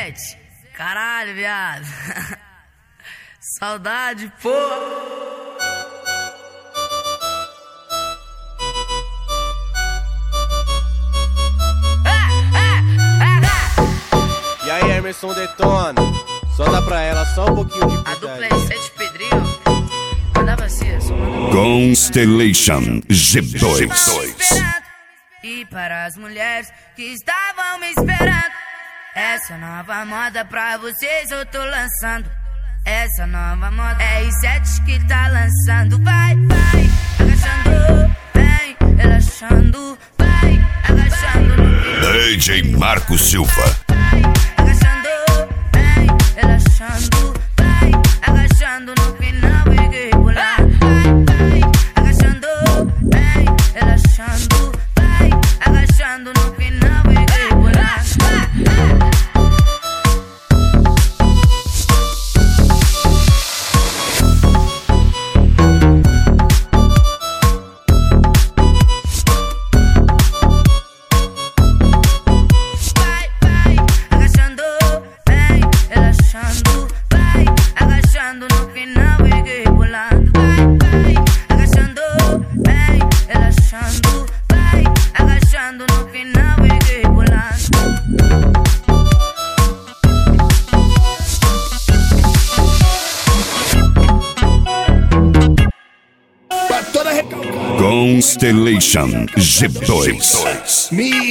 R7, caralho, viado. Saudade, pô. E aí, Emerson detona. Só dá pra ela só um pouquinho de A putaria. dupla R7 Pedrinho. Manda pra você, só manda. Constellation G2. E para as mulheres que estavam me esperando, essa nova moda pra vocês eu tô lançando. Essa nova moda R7 que tá lançando. Vai, vai, agachando, vem, relaxando. Vai, agachando no DJ Marco Silva. vai, agachando, vem, relaxando. Vai, agachando no final e rebolando. Vai, vai, agachando, vem, relaxando. Vai, agachando no final e rebolando. No final e rebolando. Vai, vai, agachando, vem, relaxando. Vai, agachando no final e rebolando. Constellation G2.